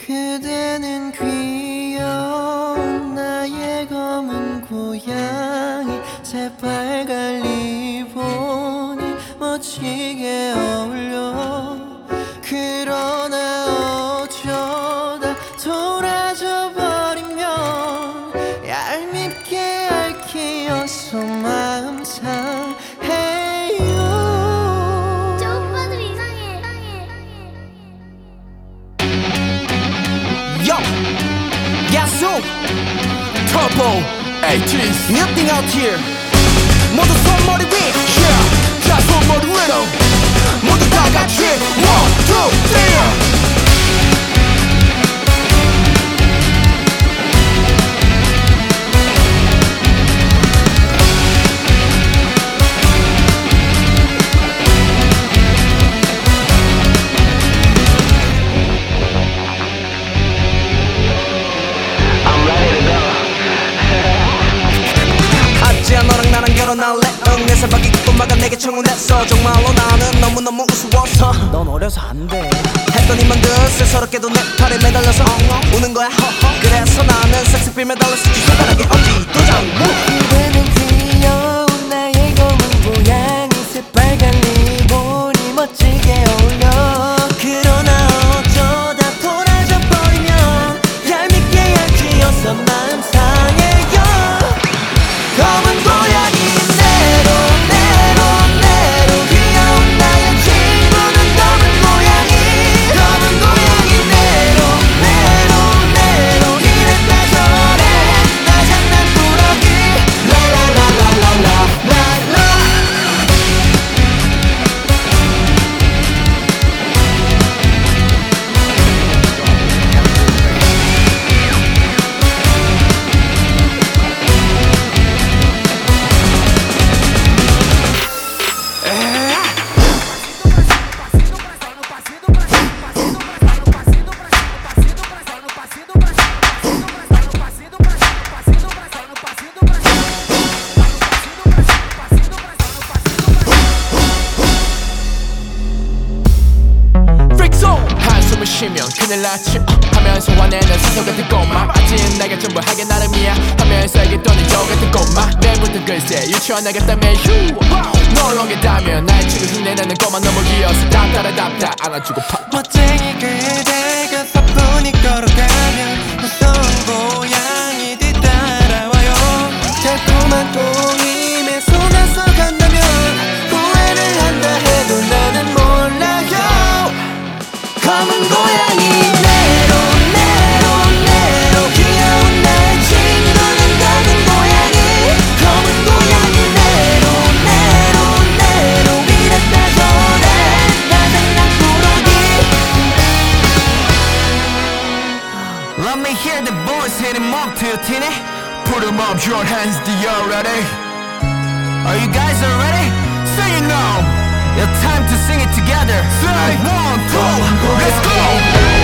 그대는 귀여운 나의 검은 고양이 새빨간 리본이 멋지게 어울려. 그러나 어쩌다 돌아져 버리면 얄밉게 얽히어서 마음 상해요. 저 오빠들 이상해. Yo, 야수, Turbo, 80s, nothing out here. 모두 손머리 위, yeah. 자 손머리 위로, 모두 다 같이. 1, 2, 3. 너랑 나랑 결혼할래? 응, 내 사박이 꿈마가 내게 청혼했어. 정말로 나는 너무너무 우스워서 넌 어려서 안돼 했더니만 글쎄 서럽게도 내 팔에 매달려서 우는 거야. 그래서 나는 섹스필 매달렸어. 손가락에 엄지 도장. 그대는 귀여운 나의 검은 고양이 새빨간 리본이 멋지게 어울려. 그러나 어쩌다 돌아져 버리면 얄밉게 얇지어서 마음 상해요. 검은 고양이 내로 내로 내로 귀여운 나의 친구는 검은 고양이. 검은 고양이 내로 내로 내로 이랬다 저래 나 장난꾸러기 라라라라라라라. 한숨을 쉬면 큰일 났지 하면서 화내는 스스로 같은 꼬마. 아직 내가 전부 하게 나름이야 하면서 이게 또 네 저 같은 꼬마. 내일부터 글쎄 유치원 나겠다며 휴 널 오겠다면 나의 친구 흉내내는 꼬마 너무 귀여워서 답답하답다 안아주고 팍. 멋쟁이 그대가 사뿐히 걸어가면 무서운 고양이 뒤따라와요. 달콤한 꼬임에 속아서 간다면 후회를 한다 해도 나는 몰라요. 검은 고양이 내로 내로 내로 귀여운 나의 친구는 검은 고양이. 검은 고양이 내로 내로 내로 이랬다 저래 나 장난꾸러기. Let me hear the voice hit him up to you teeny. Put him up your hands, do you ready? Are you guys ready? Say it now. It's time to sing it together. Say 1, 2, let's go.